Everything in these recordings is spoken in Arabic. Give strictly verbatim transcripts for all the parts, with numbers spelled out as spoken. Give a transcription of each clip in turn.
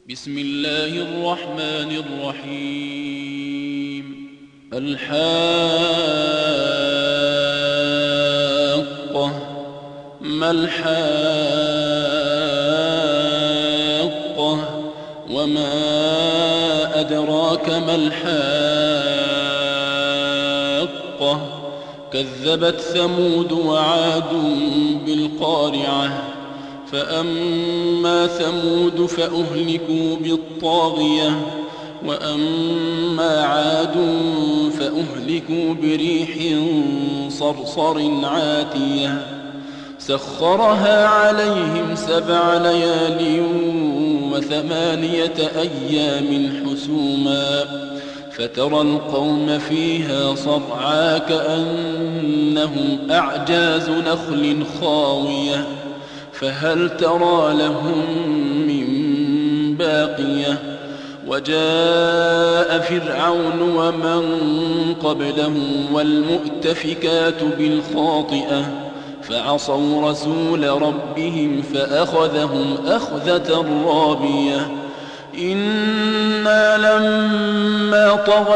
بسم الله الرحمن الرحيم. الحاقة ما الحاقة وما أدراك ما الحاقة كذبت ثمود وعاد بالقارعة فأما ثمود فأهلكوا بالطاغية وأما عاد فأهلكوا بريح صرصر عاتية سخرها عليهم سبع ليال وثمانية أيام حسوما فترى القوم فيها صرعى كأنهم أعجاز نخل خاوية فهل ترى لهم من باقية وجاء فرعون ومن قبله والمؤتفكات بالخاطئة فعصوا رسول ربهم فأخذهم أخذة رابية إنا لما طغى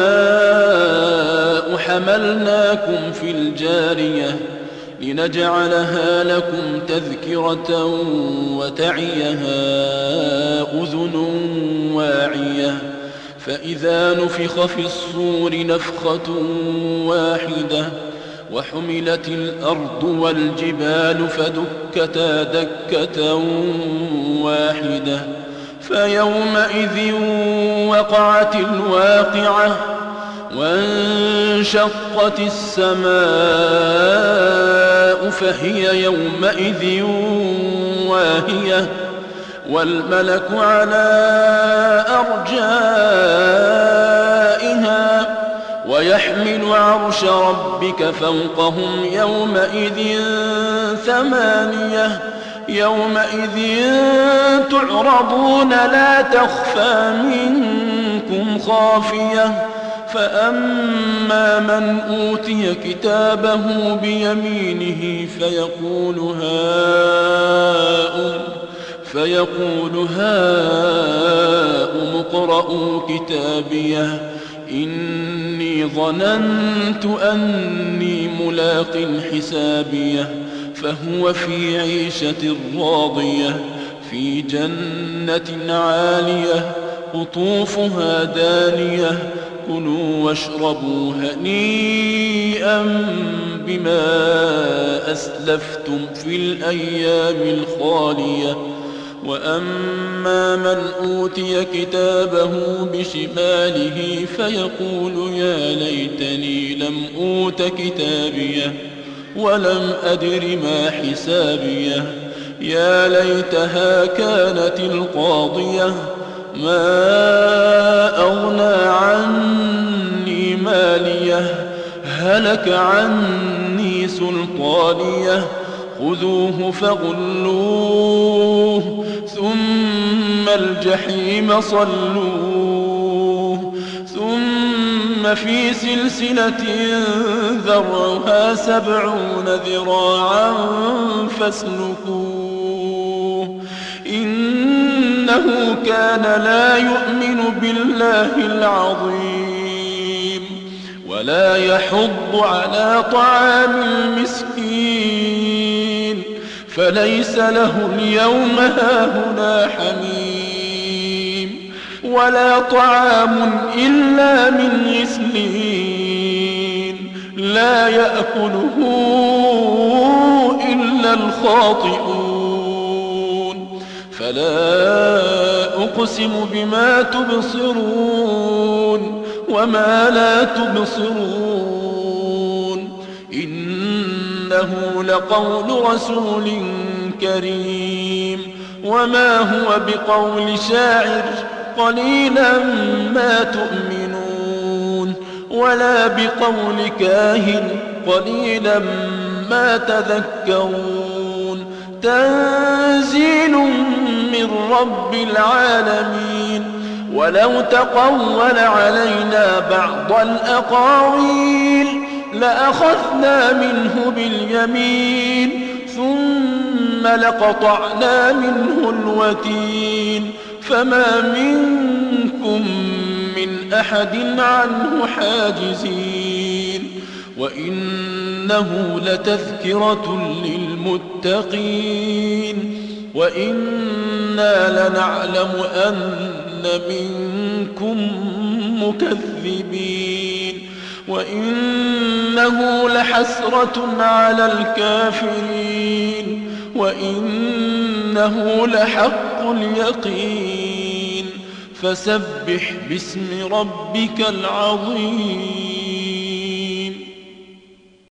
الماء حملناكم في الجارية لنجعلها لكم تذكرة وتعيها أذن واعية فإذا نفخ في الصور نفخة واحدة وحملت الأرض والجبال فدكتا دكة واحدة فيومئذ وقعت الواقعة وانشقت السماء فهي يومئذ واهية والملك على أرجائها ويحمل عرش ربك فوقهم يومئذ ثمانية يومئذ تعرضون لا تخفى منكم خافية فأما من أوتي كتابه بيمينه فيقول هاؤم فيقول هاؤم اقرءوا كتابيه إني ظننت أني ملاق حسابيه فهو في عيشة راضية في جنة عالية قطوفها دانية كلوا واشربوا هنيئا بما أسلفتم في الأيام الخالية وأما من أوتي كتابه بشماله فيقول يا ليتني لم أوت كتابيه ولم أدر ما حسابيه يا ليتها كانت القاضية ما أغنى عني ماليه هلك عني سلطانيه خذوه فغلوه ثم الجحيم صلوه ثم في سلسلة ذرعها سبعون ذراعا فاسلكوه إنه كان لا يؤمن بالله العظيم ولا يحض على طعام المسكين فليس له اليوم هاهنا حميم ولا طعام إلا من غسلين لا يأكله إلا الخاطئون فلا أقسم بما تبصرون وما لا تبصرون إنه لقول رسول كريم وما هو بقول شاعر قليلا ما تؤمنون ولا بقول كاهن قليلا ما تذكرون تنزيل من رب العالمين ولو تقول علينا بعض الأقاويل لأخذنا منه باليمين ثم لقطعنا منه الوتين فما منكم من أحد عنه حاجزين وإنه لتذكرة للمتقين وإنا لنعلم أن منكم مكذبين وإنه لحسرة على الكافرين وإنه لحق اليقين فسبح باسم ربك العظيم